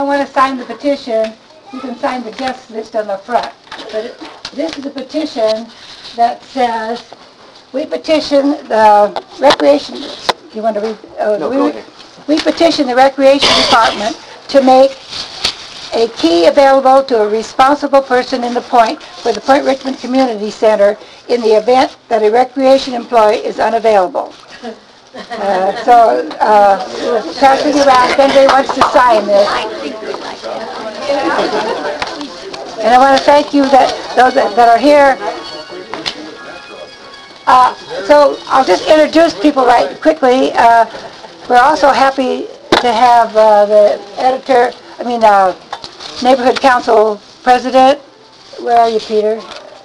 I want to sign the petition, you can sign the guest list on the front. But this is a petition that says, we petition the recreation, you want to read? No, go ahead. We petition the Recreation Department to make a key available to a responsible person in the Point for the Point Richmond Community Center in the event that a recreation employee is unavailable. We're passing around if anybody wants to sign this. And I want to thank you, those that are here. So I'll just introduce people right quickly. We're also happy to have the Neighborhood Council President. Where are you, Peter?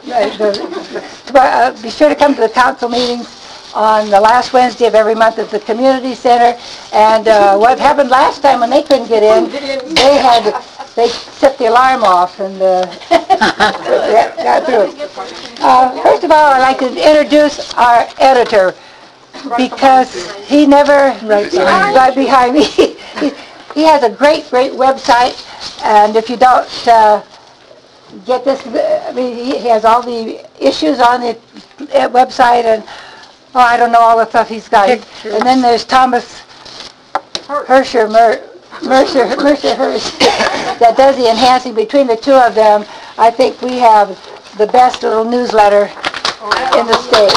Be sure to come to the council meetings on the last Wednesday of every month at the community center. And what happened last time when they couldn't get in, they set the alarm off and got through. First of all, I'd like to introduce our editor, because he never right behind me. He has a great website, and if you don't get this, he has all the issues on the website, and I don't know all the stuff he's got. Pictures. And then there's Thomas Mercer that does the enhancing. Between the two of them, I think we have the best little newsletter in the state.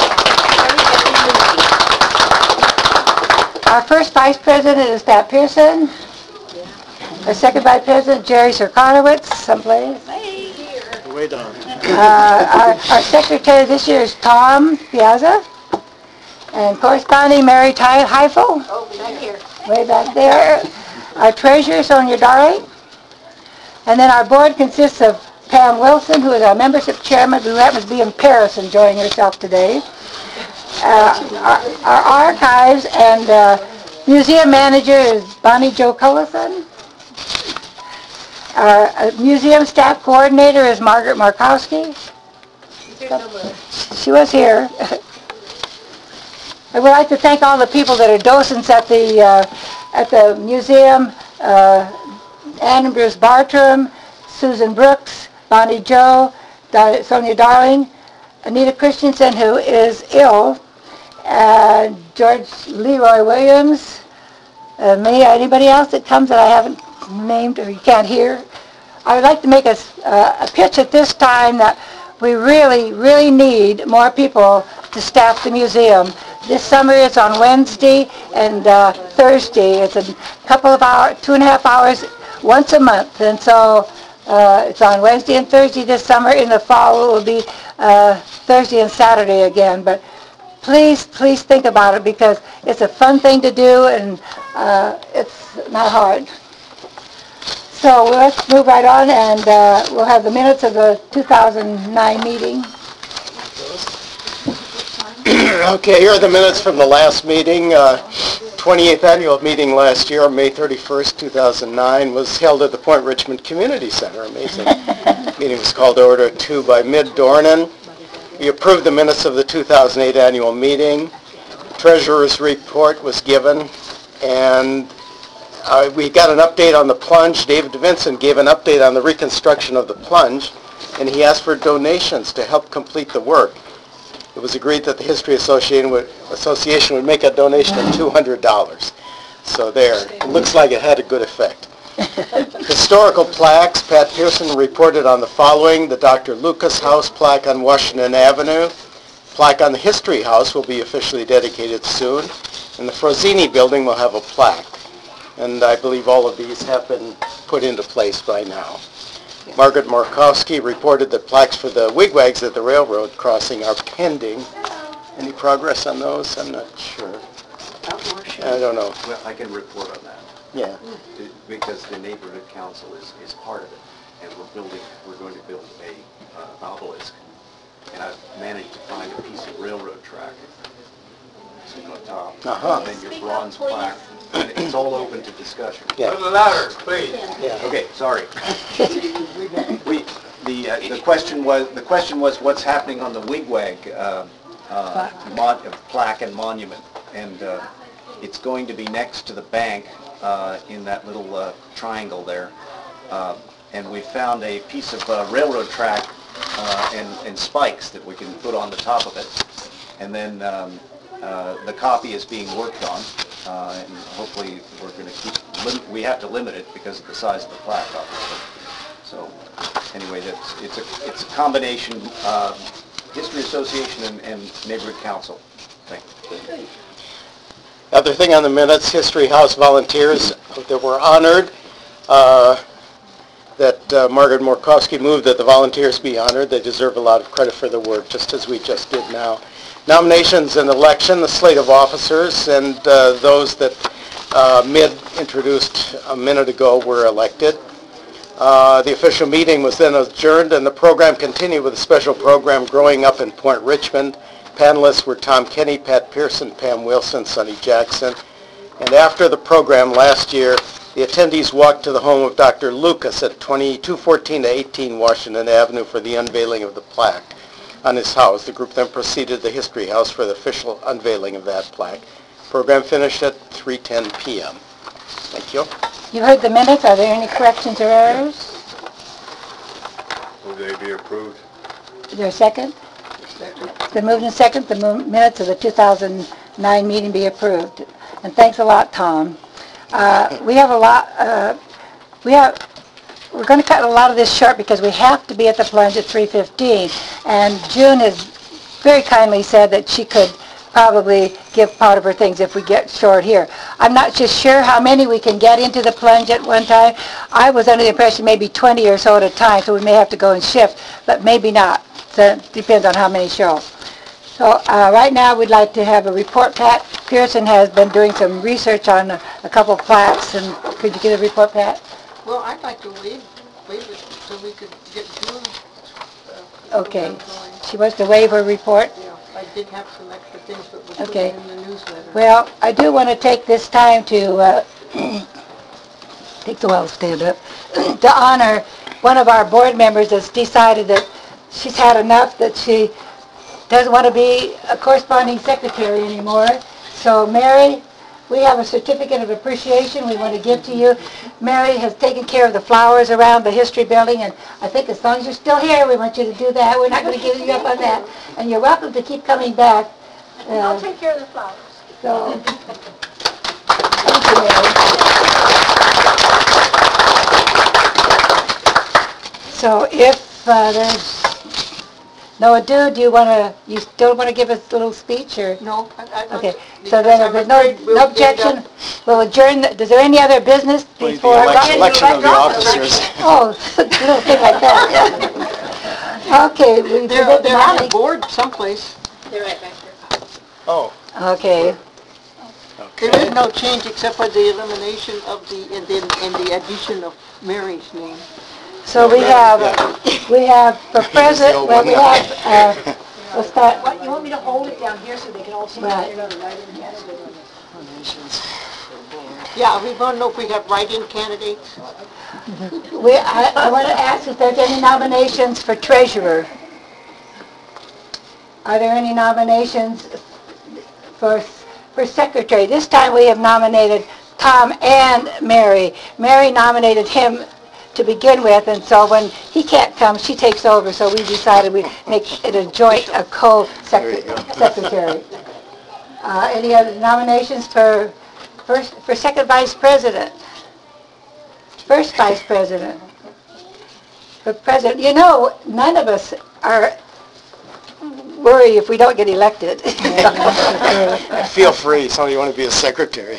Our first vice president is Pat Pearson. Our second vice president, Jerry Sirkonowitz, someplace. Way down. Our secretary this year is Tom Piazza. And corresponding, Mary Heifel. Oh, back here. Way back there. Our treasurer, Sonia Darling. And then our board consists of Pam Wilson, who is our membership chairman, who happens to be in Paris enjoying herself today. Our archives and museum manager is Bonnie Jo Cullison. Our museum staff coordinator is Margaret Markowski. She was here. I would like to thank all the people that are docents at the museum. Ann Bruce Bartram, Susan Brooks, Bonnie Jo, Sonia Darling, Anita Christensen, who is ill, George Leroy Williams, me, anybody else that comes that I haven't named or you can't hear. I would like to make a pitch at this time that we really need more people to staff the museum. This summer it's on Wednesday and Thursday. It's a couple of hours, 2.5 hours once a month. And so it's on Wednesday and Thursday this summer. In the fall it will be Thursday and Saturday again. But please think about it, because it's a fun thing to do, and it's not hard. So let's move right on, and we'll have the minutes of the 2009 meeting. Okay, here are the minutes from the last meeting. 28th annual meeting last year, May 31st, 2009, was held at the Point Richmond Community Center. Amazing. Meeting was called to order at 2 by Mid Dornan. We approved the minutes of the 2008 annual meeting. Treasurer's report was given, and we got an update on the plunge. David Vincent gave an update on the reconstruction of the plunge, and he asked for donations to help complete the work. It was agreed that the History Association would make a donation of $200. So there, it looks like it had a good effect. Historical plaques, Pat Pearson reported on the following: the Dr. Lucas House plaque on Washington Avenue. Plaque on the History House will be officially dedicated soon, and the Frozini building will have a plaque. And I believe all of these have been put into place by now. Margaret Markowski reported that plaques for the wigwags at the railroad crossing are pending. Any progress on those? I'm not sure. I don't know. Well, I can report on that. Yeah. Because the neighborhood council is part of it, and we're going to build a obelisk, and I've managed to find a piece of railroad track sitting on top, and then your bronze plaque. And it's all open to discussion. Yeah. A little louder, please. Yeah. Okay, sorry. The question was what's happening on the wigwag plaque and monument, and it's going to be next to the bank in that little triangle there. And we found a piece of railroad track and spikes that we can put on the top of it. And then the copy is being worked on, and hopefully we're going to we have to limit it because of the size of the plaque, obviously. So anyway, it's a combination History Association and Neighborhood Council. Thank you. Other thing on the minutes, History House volunteers that were honored, that Margaret Morkowski moved that the volunteers be honored. They deserve a lot of credit for the work, just as we just did now. Nominations and election, the slate of officers, and those that Mid introduced a minute ago were elected. The official meeting was then adjourned, and the program continued with a special program, Growing Up in Point Richmond. Panelists were Tom Kenny, Pat Pearson, Pam Wilson, Sonny Jackson. And after the program last year, the attendees walked to the home of Dr. Lucas at 214 to 18 Washington Avenue for the unveiling of the plaque on his house. The group then proceeded to the History House for the official unveiling of that plaque. Program finished at 3:10 p.m. Thank you. You heard the minutes. Are there any corrections or errors? Will they be approved? Is there a second? It's been moved and second. The minutes of the 2009 meeting be approved. And thanks a lot, Tom. We have a lot. We're going to cut a lot of this short because we have to be at the plunge at 3:15. And June has very kindly said that she could probably give part of her things if we get short here. I'm not just sure how many we can get into the plunge at one time. I was under the impression maybe 20 or so at a time, so we may have to go and shift, but maybe not. So it depends on how many show. So right now we'd like to have a report. Pat Pearson has been doing some research on a couple of plaques, and could you give a report, Pat? Well, I'd like to waive it so we could get June. Okay. She wants to waive her report? Yeah, I did have some extra things that were put Okay. in the newsletter. Well, I do want to take this time to, takes a while to stand up, to honor one of our board members that's decided that she's had enough, that she doesn't want to be a corresponding secretary anymore. So Mary, we have a certificate of appreciation we want to give to you. Mary has taken care of the flowers around the history building, and I think as long as you're still here, we want you to do that. We're not going to give you up on that. And you're welcome to keep coming back. I'll take care of the flowers. So, thank you, Mary. So if there's no ado, you still want to give us a little speech, or? No, Okay, so then if there's no objection, we'll adjourn. Is there any other business before? Election of the officers. Oh, a little thing like that, yeah. Okay, we They're forget the on a nominee. board someplace. They're right back there. Oh, Okay, There is no change except for the elimination of and the addition of Mary's name. so we have for president, well, we have, we'll start, What, you want me to hold it down here so they can all see Right. it? You're gonna write it in here. Yeah, we want to know if we have write-in candidates. I want to ask if there's any nominations for treasurer. Are there any nominations for secretary? This time we have nominated Tom and Mary. Mary nominated him to begin with, and so when he can't come, she takes over, so we decided we'd make it a joint, a co-secretary. Any other nominations for second vice president? First vice president? For president, you know, none of us are worry if we don't get elected. feel free. Some of you want to be a secretary.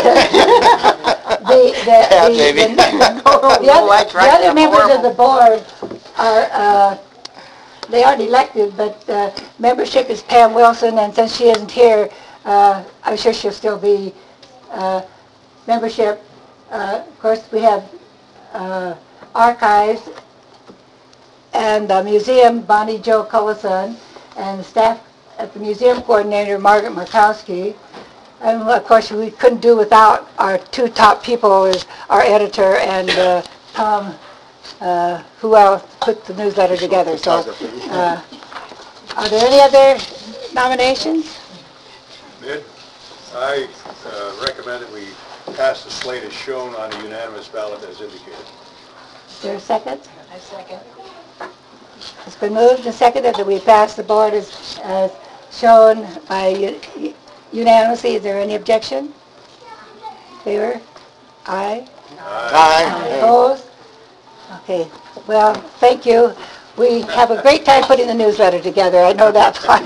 Maybe. The other members of the board are, they aren't elected, but membership is Pam Wilson, and since she isn't here, I'm sure she'll still be membership. Of course, we have archives and the museum, Bonnie Jo Cullison, and the staff at the museum coordinator, Margaret Markowski. And of course, we couldn't do without our two top people, is our editor and Tom, who else put the newsletter together. So, are there any other nominations? Mid, I recommend that we pass the slate as shown on a unanimous ballot as indicated. there a second? I second. It's been moved and seconded that we pass the board as shown by unanimously. Is there any objection? Favor? Aye. Aye. Opposed? Okay, well, thank you. We have a great time putting the newsletter together, I know that part.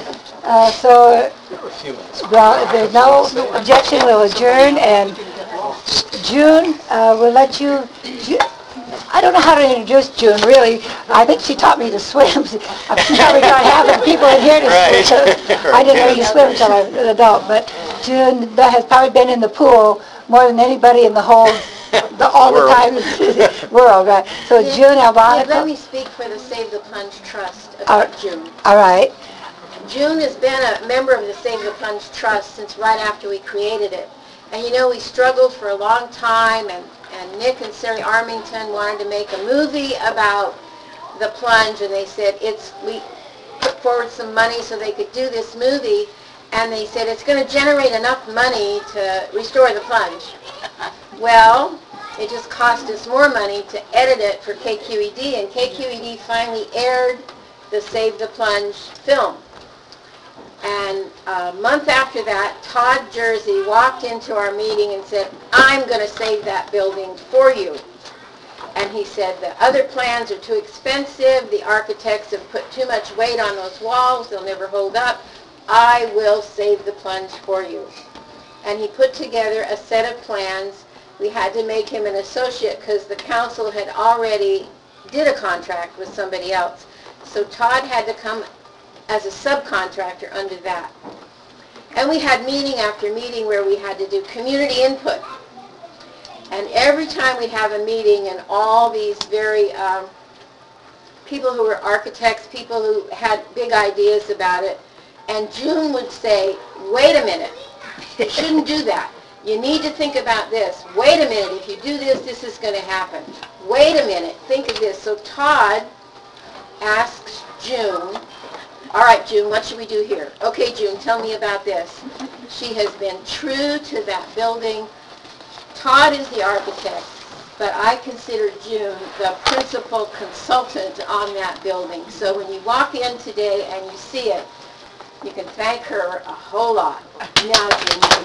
So, well, if there's no objection, we'll adjourn, and June, we'll let you, I don't know how to introduce June, really. I think she taught me to swim. I'm probably not having people in here to swim. I didn't know you swim until I was an adult, but June has probably been in the pool more than anybody in the whole, all the time world, right? So June Let Albonico, me speak for the Save the Plunge Trust All about June. all right. June has been a member of the Save the Plunge Trust since right after we created it. And you know, we struggled for a long time, and Nick and Sari Armington wanted to make a movie about the plunge, and they said we put forward some money so they could do this movie, and they said it's going to generate enough money to restore the plunge. Well, it just cost us more money to edit it for KQED, and KQED finally aired the Save the Plunge film. And a month after that, Todd Jersey walked into our meeting and said, I'm going to save that building for you. And he said, the other plans are too expensive, the architects have put too much weight on those walls, they'll never hold up. I will save the plunge for you. And he put together a set of plans. We had to make him an associate because the council had already did a contract with somebody else. So Todd had to come as a subcontractor under that. And we had meeting after meeting where we had to do community input. And every time we'd have a meeting, and all these very people who were architects, people who had big ideas about it, and June would say, wait a minute, you shouldn't do that. You need to think about this. Wait a minute, if you do this, this is going to happen. Wait a minute, think of this. So Todd asks June, all right, June, what should we do here? Okay, June, tell me about this. She has been true to that building. Todd is the architect, but I consider June the principal consultant on that building. So when you walk in today and you see it, you can thank her a whole lot. Now, June.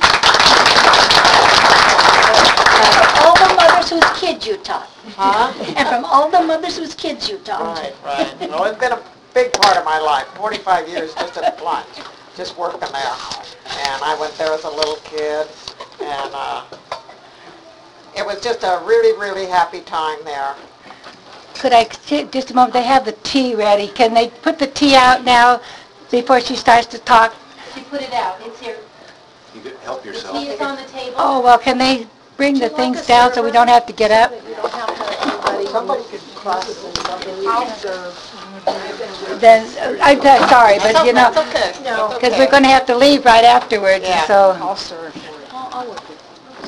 All the mothers whose kids you taught. Huh? And from all the mothers whose kids you taught. Right. Well, it's been a big part of my life, 45 years just at the plunge, just working there. And I went there as a little kid, and it was just a really, really happy time there. Could I, just a moment, they have the tea ready. Can they put the tea out now before she starts to talk? She put it out. It's here. You could help The yourself. tea is on the table. Oh, well, can they bring the things down so we don't have to get up? You don't have to have anybody. Somebody could cross it and something you can serve. Then, I'm sorry, but you know, That's okay. That's because okay. we're going to have to leave right afterwards, Yeah. so. I'll serve for you. I'll work it.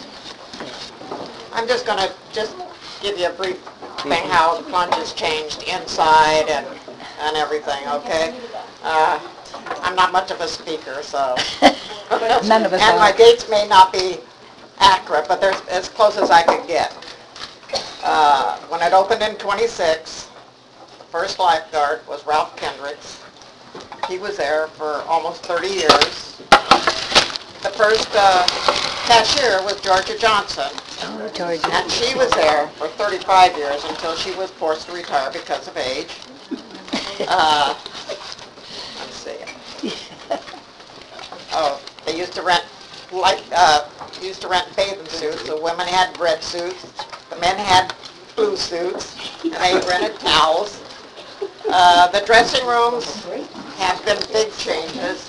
I'm just going to give you a brief thing how the plunge has changed inside and everything, okay? I'm not much of a speaker, so. None of us And are. my dates may not be accurate, but they're as close as I could get. When it opened in 26, the first lifeguard was Ralph Kendricks. He was there for almost 30 years. The first cashier was Georgia Johnson, Oh, Georgia. and she was there for 35 years until she was forced to retire because of age. Let's see. Oh, they used to rent bathing suits. The women had red suits, the men had blue suits, and they rented towels. The dressing rooms have been big changes.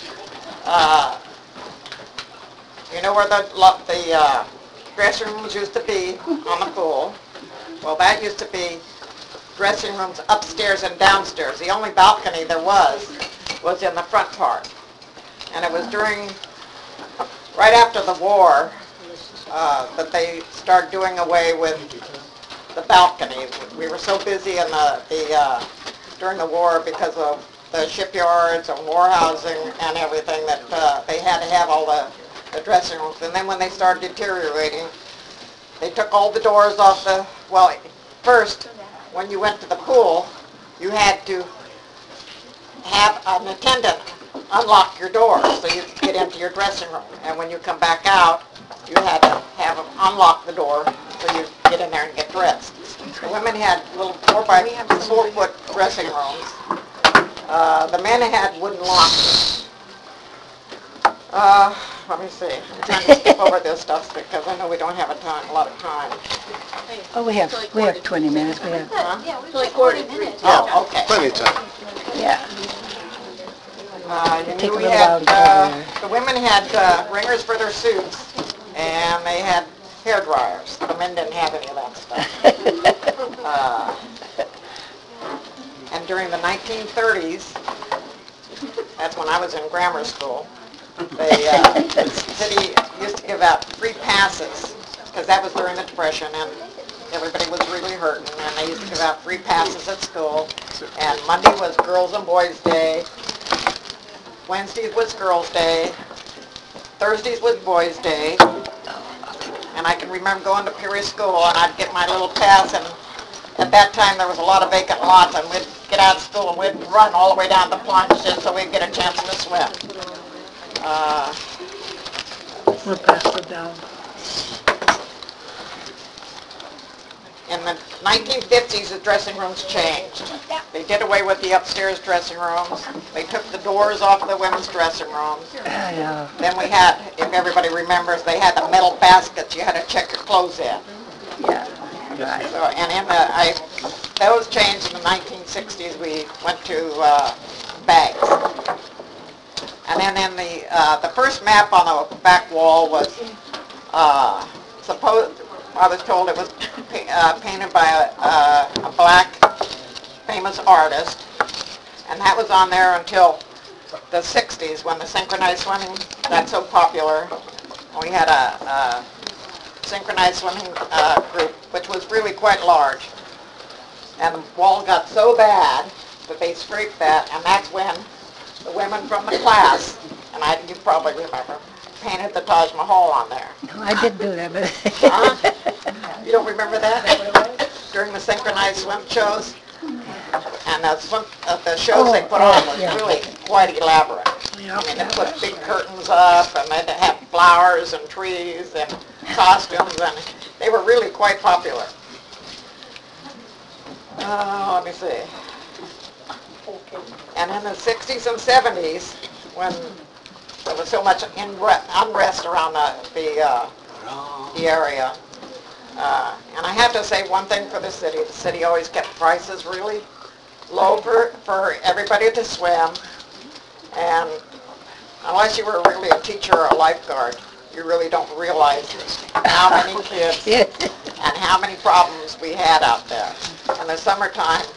You know where the dressing rooms used to be on the pool? Well, that used to be dressing rooms upstairs and downstairs. The only balcony there was in the front part. And it was right after the war, that they started doing away with the balconies. We were so busy in during the war because of the shipyards and war housing and everything that they had to have all the dressing rooms. And then when they started deteriorating, they took all the doors off first when you went to the pool, you had to have an attendant unlock your door so you could get into your dressing room. And when you come back out, you had to have them unlock the door so you could get in there and get dressed. The women had little 4-by-4-foot dressing rooms. The men had wooden lockers. Let me see. I'm trying to skip over this stuff because I know we don't have a lot of time. Oh, we have 20 minutes, we have, Yeah, we like 40 minutes. Oh, okay. Plenty of time. yeah. You Take knew a we little had, while to get the women had ringers for their suits, and they had hair dryers. The men didn't have any of that stuff. And during the 1930s, that's when I was in grammar school, the city used to give out free passes, because that was during the Depression, and everybody was really hurting, and they used to give out free passes at school. And Monday was Girls and Boys Day, Wednesdays was Girls' Day, Thursdays was Boys' Day, and I can remember going to Peoria School, and I'd get my little pass, and at that time there was a lot of vacant lots, and we'd get out of school and we'd run all the way down to plunge just so we'd get a chance to swim. We'll pass it down. In the 1950s, the dressing rooms changed. They did away with the upstairs dressing rooms. They took the doors off the women's dressing rooms. I know. Then we had, if everybody remembers, they had the metal baskets you had to check your clothes in. Yeah, right. So, and in the, those changed in the 1960s. We went to bags. And then in the first map on the back wall was I was told it was painted by a black famous artist, and that was on there until the 60s when the synchronized swimming got so popular. We had a synchronized swimming group, which was really quite large, and the wall got so bad that they scraped that, and that's when the women from the class, and you probably remember, painted the Taj Mahal on there. No, I did do that, but... Huh? You don't remember that? During the synchronized swim shows? And the shows they put on was really quite elaborate. I mean, they put big curtains up, and they'd have flowers and trees and costumes, and they were really quite popular. Let me see. And in the 60s and 70s, when there was so much unrest around the area, and I have to say one thing for the city always kept prices really low for everybody to swim, and unless you were really a teacher or a lifeguard, you really don't realize how many kids and how many problems we had out there. In the summertime,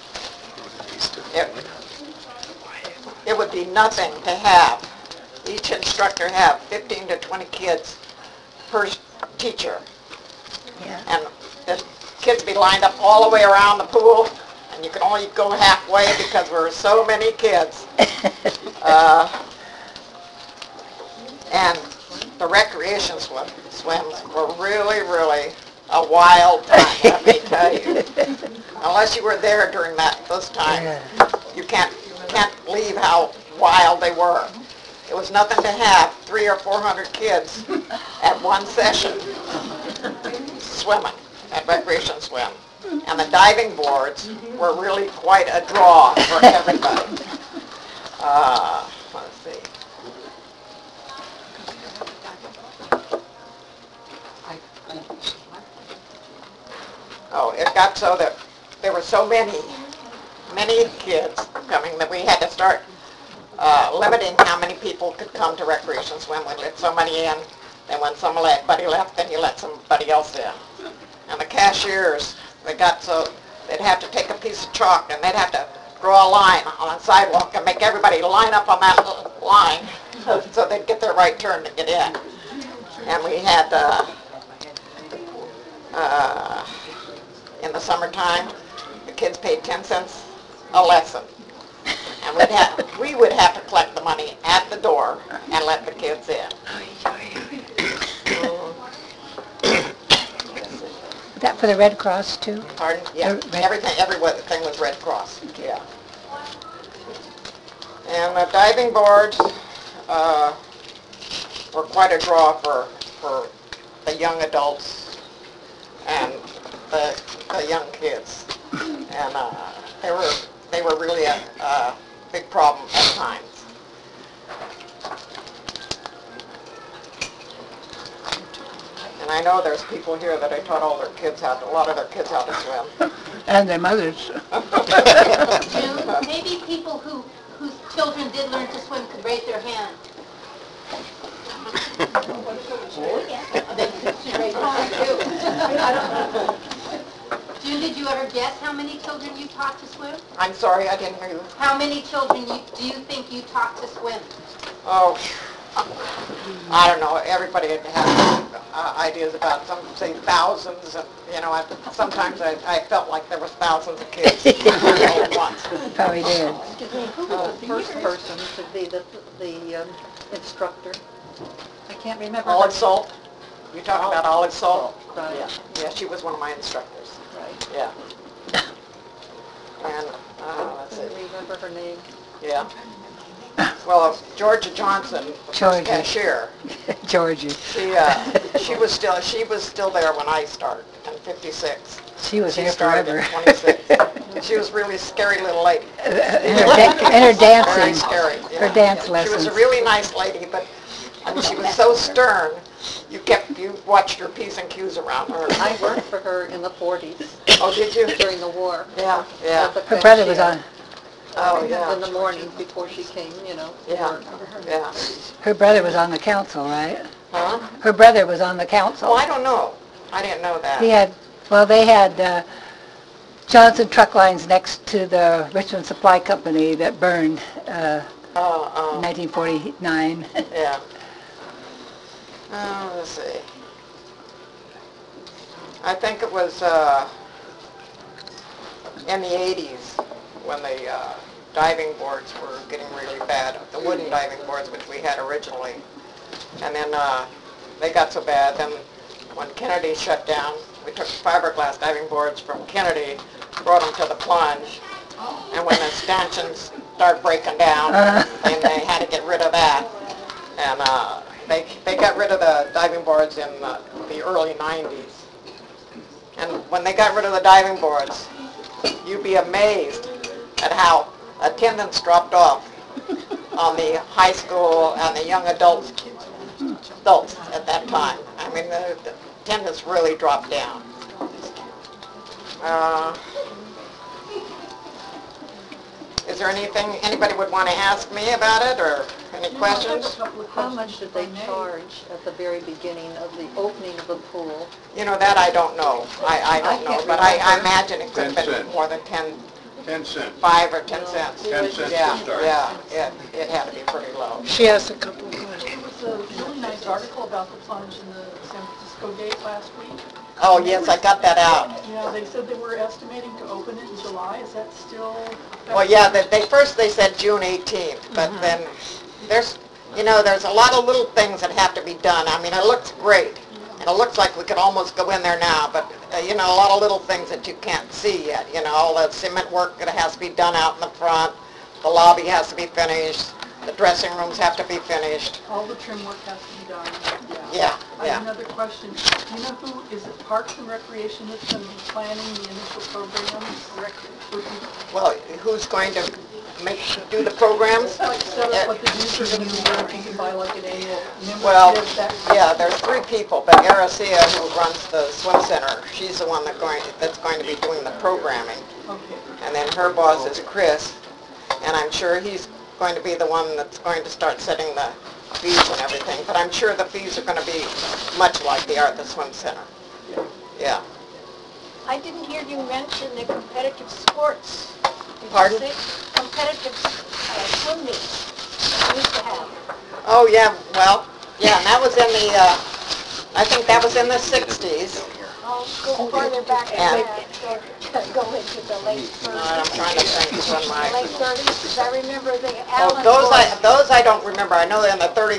it would be nothing to have each instructor have 15 to 20 kids per teacher. Yeah. And the kids be lined up all the way around the pool, and you can only go halfway because there were so many kids. And the recreation swims were really, really a wild time, let me tell you. Unless you were there during those times, you can't believe how wild they were. It was nothing to have 300 or 400 kids at one session swimming at recreation swim. And the diving boards were really quite a draw for everybody. Let's see. Oh, it got so that there were so many kids coming that we had to start limiting how many people could come to recreation swim. We let so many in, then when somebody left, then you let somebody else in. And the cashiers, they got so they'd have to take a piece of chalk and they'd have to draw a line on a sidewalk and make everybody line up on that little line so they'd get their right turn to get in. And we had in the summertime, the kids paid 10 cents a lesson. And we would have to collect the money at the door and let the kids in. That for the Red Cross too? Pardon? Yeah, The Red- everything was Red Cross, yeah. And the diving boards were quite a draw for the young adults and the young kids. And they were really a big problem at times. And I know there's people here that I taught a lot of their kids how to swim. And their mothers. June, maybe people whose children did learn to swim could raise their hand. June, did you ever guess how many children you taught to swim? I'm sorry, I didn't hear you. How many children do you think you taught to swim? Oh, I don't know, everybody has ideas about, some say thousands, and, sometimes I felt like there was thousands of kids all at once. Probably did. Who was the first person to be the instructor? I can't remember. Olive Salt, you talking about Olive Salt? Right. Yeah, she was one of my instructors, Right. yeah. And, let's I see, can't remember her name. yeah. Well, Georgia Johnson, the first Georgia. cashier, Georgie. she was still there when I started in '56. She was She there started forever. in '26. She was really a scary little lady. And her Very dancing, scary. her yeah. dance She was lessons. a really nice lady, but I mean, she was so stern. You watched your P's and Q's around her. I worked for her in the 40s Oh, did you? during the war. Yeah, yeah. as a Her brother was cashier. on, Oh, In yeah. the morning before she came, to Yeah, work. yeah. her brother was on the council, right? Huh? Her brother was on the Oh, council. I don't know. I didn't know that. They had Johnson Truck Lines next to the Richmond Supply Company that burned in Oh, 1949. yeah. Let's see. I think it was in the 80s when the diving boards were getting really bad, the wooden diving boards which we had originally. And then they got so bad, then when Kennedy shut down, we took fiberglass diving boards from Kennedy, brought them to the plunge, and when the stanchions started breaking down, then they had to get rid of that. And they got rid of the diving boards in the early 90s. And when they got rid of the diving boards, you'd be amazed at how attendance dropped off on the high school and the young adults at that time. I mean, the attendance really dropped down. Is there anything anybody would want to ask me about it, or any questions? How much did they charge at the very beginning of the opening of the pool? That I don't know. I don't know, can't but I remember. imagine it could have 10 been cents. more than 10, 10 cents. 5 or 10 cents. 10 cents Yeah, to start. yeah, it had to be pretty low. She has a couple of questions. There was a really nice article about the plunge in the San Francisco Gate last week. Oh, yes, I got that out. Yeah, they said they were estimating to open it in July. Is that still? Well, yeah, first they said June 18th, but then there's a lot of little things that have to be done. I mean, it looks great, and it looks like we could almost go in there now, but, a lot of little things that you can't see yet, all the cement work that has to be done out in the front, the lobby has to be finished, the dressing rooms have to be finished. All the trim work has to be done. Yeah, I yeah. have another question. Do you know who, is it Parks and Recreation that's going to be planning the initial programs for people? Well, who's going to do the programs? Like set up what the dues are going to be, or if you can buy like an annual Well, membership, that. yeah, there's 3 people, but Aracia, who runs the swim center, she's the one that's going to be doing the programming. Okay. And then her boss is Chris, and I'm sure he's going to be the one that's going to start setting the fees and everything. But I'm sure the fees are going to be much like they are at the swim center. Yeah. I didn't hear you mention the competitive sports. Did you Pardon? say competitive swim meets that we used to have? Oh, yeah, well, yeah, and that was in the, I think that was in the 60s. I'll go farther back And- than that, go into the late 30s. I'm trying to think when Late my... 30s, because I remember the Oh, Allen boys. those I don't remember. I know that in the 30s, my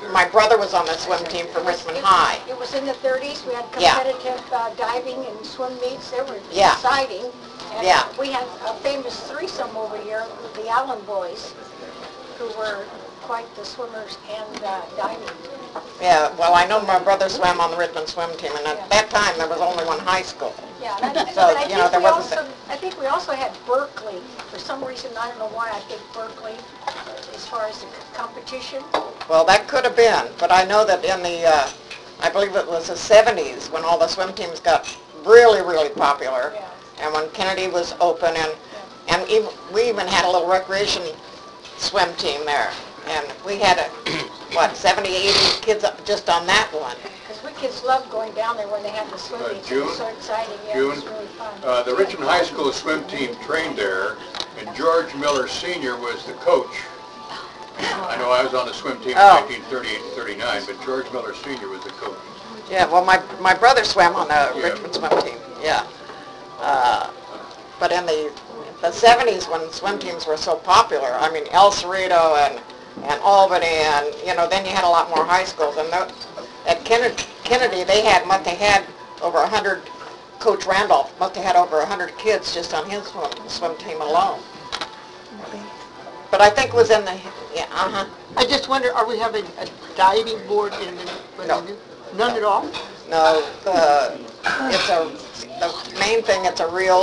my brother was on the swim team from Richmond High. It was in the 30s, we had Yeah. competitive diving and swim meets, they were Yeah. exciting. And Yeah. we had a famous threesome over here, with the Allen boys, who were quite the swimmers and diving. Yeah, well, I know my brother swam on the Richmond swim team, and at that time, there was only one high school. Yeah, and I So, but you know, there wasn't I think we also had Berkeley, for some reason, I don't know why, I think Berkeley, as far as the competition. Well, that could have been, but I know that in the, I believe it was the 70s, when all the swim teams got really, really popular, Yeah. and when Kennedy was open, and even, we even had a little recreation swim team there, and we had, 70, 80 kids just on that one. Because we kids loved going down there when they had the swim meets, it was so exciting, yeah, it was June, really fun. the Richmond High School swim team trained there, and George Miller Sr. was the coach. I know I was on the swim team in Oh. 1938 and 39, but George Miller Sr. was the coach. Yeah, well, my brother swam on the Yeah. Richmond swim team, yeah. But in the 70s, when swim teams were so popular, I mean, El Cerrito and Albany, and, you know, then you had a lot more high schools. And at Kennedy, they had over 100, Coach Randolph must have had over 100 kids just on his swim team alone. But I think it was in the, yeah, I just wonder, are we having a diving board in the, No. None at all? No, the main thing, it's a real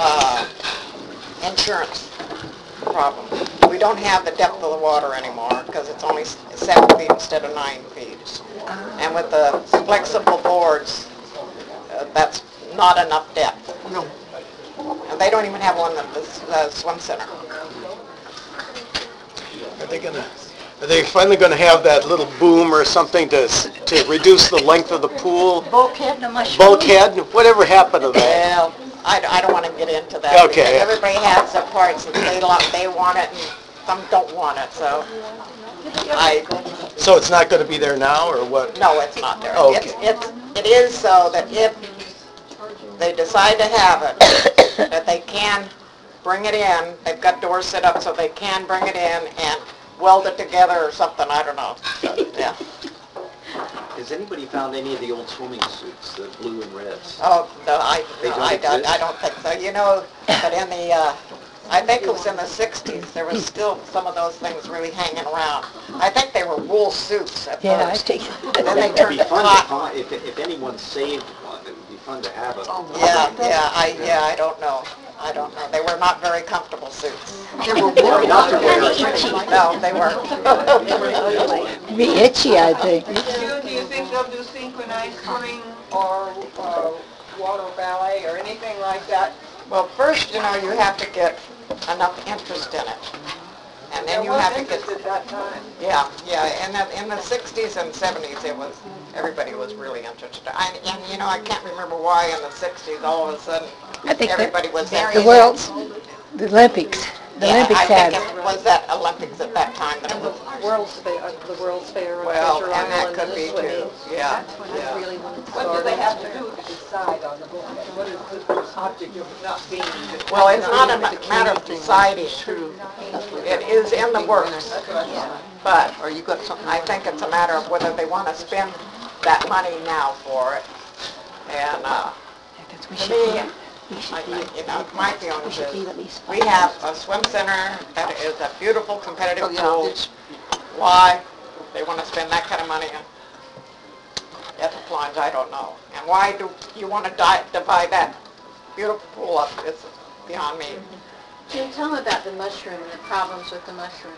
insurance problem. We don't have the depth of the water anymore because it's only 7 feet instead of 9 feet. And with the flexible boards, that's not enough depth. No. And they don't even have one at the swim center. Are they finally gonna have that little boom or something to reduce the length of the pool? Bulkhead, the mushroom? Bulkhead, whatever happened to that? Well, I don't want to get into that. Okay. Because everybody has their parts and they want it and some don't want it, so So it's not gonna be there now, or what? no, it's not there. Okay. It is so that if they decide to have it, that they can bring it in, they've got doors set up so they can bring it in and weld it together or something, I don't know. Yeah. Has anybody found any of the old swimming suits, the blue and reds? Oh, no, They don't I exist? don't think so. You know, but in the, I think it was in the 60s, there was still some of those things really hanging around. I think they were wool suits at Yeah, I first. think, And then they It'd turned be to fun to cotton. find, if anyone saved one, it would be fun to have it. I don't know. I don't know. They were not very comfortable suits. They were warm. Not to wear. No, they weren't. be itchy, I think. Do you think they'll do synchronized swimming or water ballet or anything like that? Well, first, you know, you have to get enough interest in it. And then you have to get, At that time. yeah, in the 60s and 70s, everybody was really interested. And, you know, I can't remember why in the 60s, all of a sudden, I think that everybody was the interested. world's, the Olympics Yeah, I had. think it was that Olympics at that time that it was, The World's Fair. well, and that could be too, yeah. What do they have to do to decide on the book? What is the object of not being? Well, it's not a matter of deciding. It is in the works. But Or you got something? I think it's a matter of whether they want to spend that money now for it. And to me, you know, my feeling is, we have a swim center that is a beautiful Oh, competitive yeah, pool. it's- Why they want to spend that kind of money at the plunge, I don't know. And why do you want to divide that beautiful pool up? It's beyond me. Jim, tell them about the mushroom and the problems with the mushroom.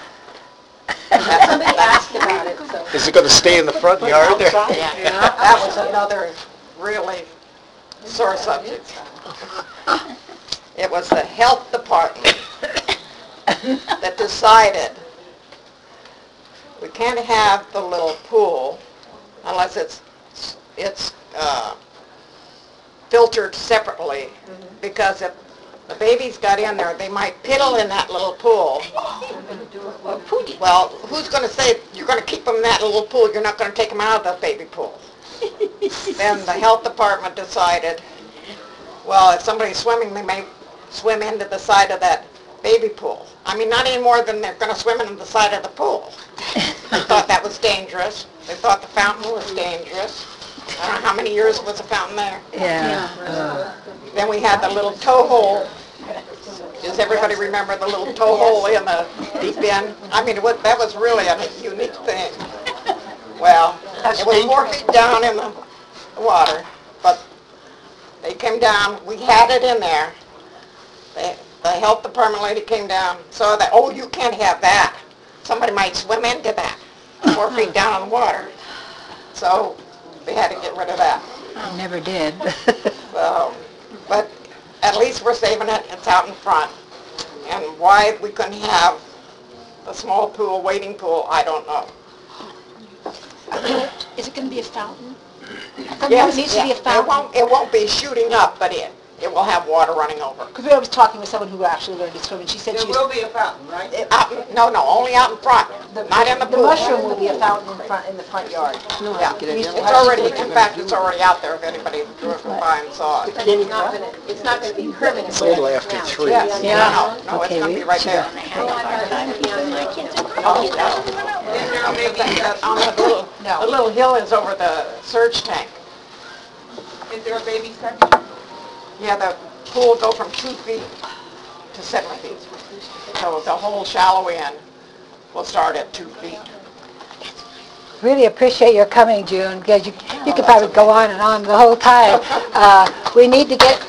That's- Somebody asked about it, so. Is it gonna stay in the front yard there? Yeah, that was another really sore subject. It was the health department that decided we can't have the little pool unless it's filtered separately, because if the babies got in there, they might piddle in that little pool. Well, who's going to say you're going to keep them in that little pool, you're not going to take them out of the baby pool? Then the health department decided, well, if somebody's swimming, they may swim into the side of that baby pool. I mean, not any more than they're going to swim in the side of the pool. They thought that was dangerous. They thought the fountain was dangerous. I don't know how many years was the fountain there. Yeah. Then we had the little toe hole. Does everybody remember the little toe hole in the deep end? I mean, that was really a unique thing. Well, it was 4 feet down in the water, but they came down. We had it in there. The health department lady came down, saw that, oh, you can't have that. Somebody might swim into that, 4 feet down in the water. So we had to get rid of that. I never did. So, but at least we're saving it. It's out in front. And why we couldn't have a small pool, wading pool, I don't know. Is it going to be a fountain? Yes, It needs to be a yeah. fountain. It won't be shooting up, but it will have water running over. Because I was talking with someone who actually learned to swim, and she said There she's... will be a fountain, right? No, only out in front, not in the The pool. mushroom will be a fountain in the front yard. Yeah, it's already, in fact, it's already out there if anybody drove by and saw it. It's not gonna be permanent. A little after 3. Yes, Yeah. no, it's gonna be right there. The little hill is over the surge tank. Is there a baby section? Yeah, the pool will go from 2 feet to 7 feet. So the whole shallow end will start at 2 feet. Really appreciate your coming, June, because you could probably go on and on the whole time. We need to get...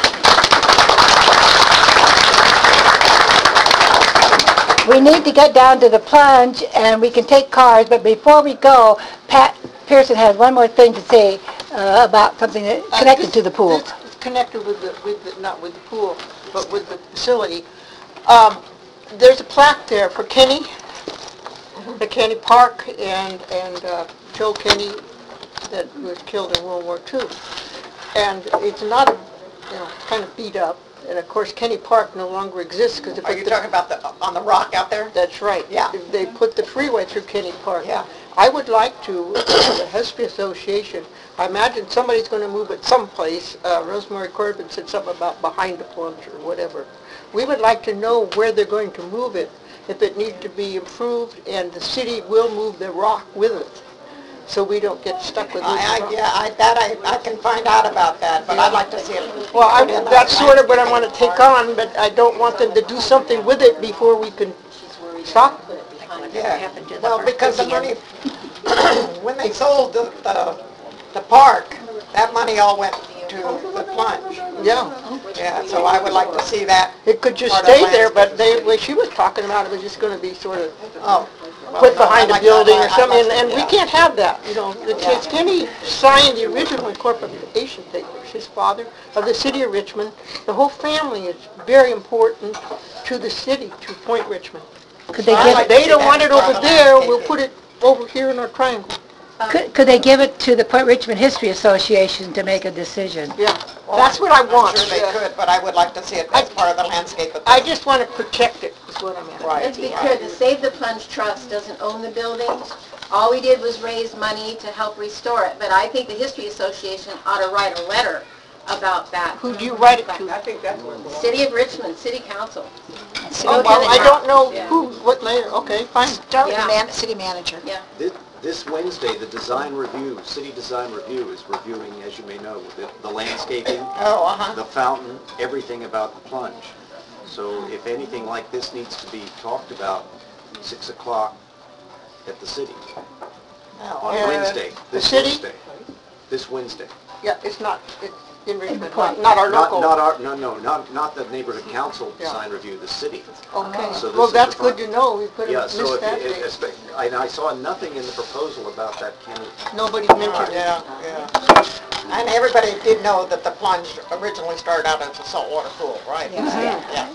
We need to get down to the plunge, and we can take cards, but before we go, Pat Pearson has one more thing to say about something that connected to the pool. It's connected with the, not with the pool, but with the facility. There's a plaque there for Kenny, the Kenny Park, and Joe Kenny that was killed in World War II. And it's not, kind of beat up. And of course, Kenny Park no longer exists because... Are you talking about on the rock out there? That's right. Yeah. They put the freeway through Kenny Park. Yeah. I would like to, the Hespe Association, I imagine somebody's going to move it someplace. Rosemary Corbin said something about behind the plunge or whatever. We would like to know where they're going to move it, if it needs to be improved, and the city will move the rock with it, so we don't get stuck with it. I can find out about that, but I'd like to see it. Well, that's sort of what I want to take on, but I don't want them to do something with it before we can stop it. Yeah, well, because the money, when they sold the park, that money all went to the plunge. Yeah. Yeah, so I would like to see that. It could just part of stay there, but landscape. what she was talking about, it was just going to be sort of Oh. well, put no, behind I'd a like building that. or something, I'd like and to- we yeah. can't have that, It's Kenny signed the original incorporation papers, his father, of the city of Richmond. The whole family is very important to the city, to Point Richmond. Could they I'd give like it, to They see don't that want it part of over the there, landscape. we'll put it over here in our triangle. could they give it to the Point Richmond History Association to make a decision? Yeah, that's what I want. I'm sure they could, but I would like to see it as part of the landscape. I just want to protect it, is what I'm at. Right. Let's be clear, the Save the Plunge Trust doesn't own the buildings. All we did was raise money to help restore it, but I think the History Association ought to write a letter about that. Who do you write it to? I think that's what... City of Richmond, City Council. Oh, well, I don't know who, what later, okay, fine. Start with Yeah. the city manager. Yeah. This Wednesday, the design review, city design review is reviewing, as you may know, the landscaping, Oh, uh-huh. the fountain, everything about the plunge. So if anything like this needs to be talked about, 6 o'clock at the city on Wednesday, this city? Wednesday. This Wednesday. Yeah, it's not, it's in Richmond, not our local. Not the neighborhood council Yeah. design review, the city. Okay, So this well, is that's the good front- to know, we could Yeah, have so missed if, that day. and I saw nothing in the proposal about that Kenny. Nobody mentioned it. Yeah. And everybody did know that the plunge originally started out as a saltwater pool, right? Yeah.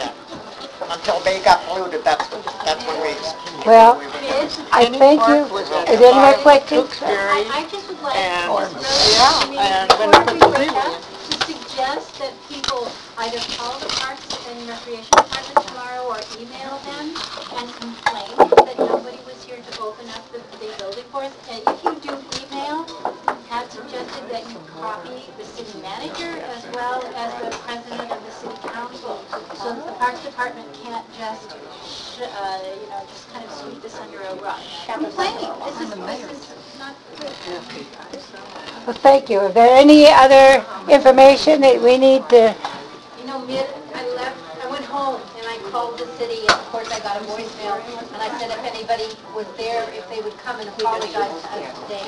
Until they got polluted, that's when we... Well, I Kenny thank you. Park was at Is there any more the questions? Tewksbury, I just would like, and, Rose, and when before we we put the break freeway up, to suggest that people either call the Parks and Recreation Department tomorrow or email them and complain that nobody was here to open up the building for us. And if you do email, Pat suggested that you copy the city manager as well as the president of the city council, So the Parks Department can't just, just kind of sweep this under a rug. Complaining, this is not good. Well, thank you. Is there any other information that we need to, I went home and I called the city, and of course I got a voicemail, and I said if anybody was there, if they would come and apologize to us today.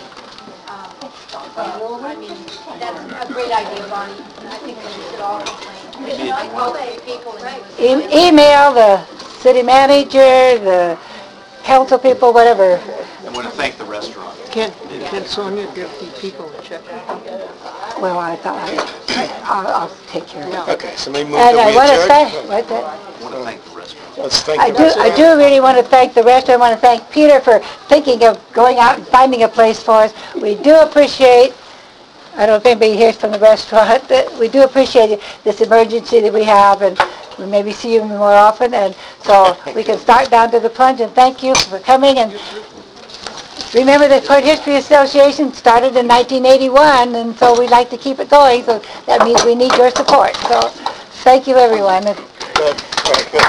I mean, that's a great idea, Bonnie. I think we should all complain. I called 3 people and it was... email the city manager, the council people, whatever? I want to thank the restaurant. Can Sonia give the people a check? Well, I thought, I'll take care of it. Okay, somebody move And that I we want to adjourn? thank, what that? I want to thank the restaurant. Let's thank I the do restaurant. really want to thank the restaurant. I want to thank Peter for thinking of going out and finding a place for us. We do appreciate, I don't know if anybody here is from the restaurant, but we do appreciate this emergency that we have, and we maybe see you more often, and so we can start down to the plunge, and thank you for coming. And remember, the Port History Association started in 1981, and so we'd like to keep it going, so that means we need your support. So thank you, everyone. Good, very good.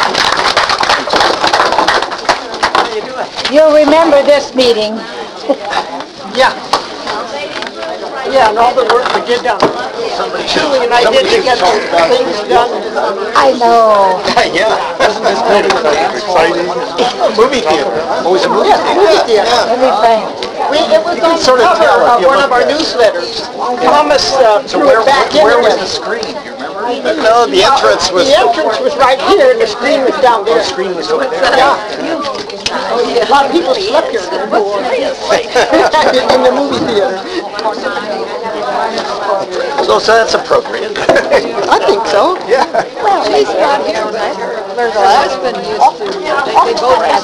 You'll remember this meeting. Yeah. Yeah, and all the work we did down there. Julie and I did to get the things done. I know. Yeah. Isn't this building exciting? Movie theater. Oh, it's a movie Yeah, movie theater. Everything. It was on the cover of one of our newsletters. Thomas threw it back in Where was again. the screen, do you remember? No, the entrance was... The entrance was right here, and the screen was down there. The screen was over there. Yeah. A lot of people slept here before. In the movie theater. So that's appropriate. I think so. Yeah. Well, he's not here. There's a husband used to, they both had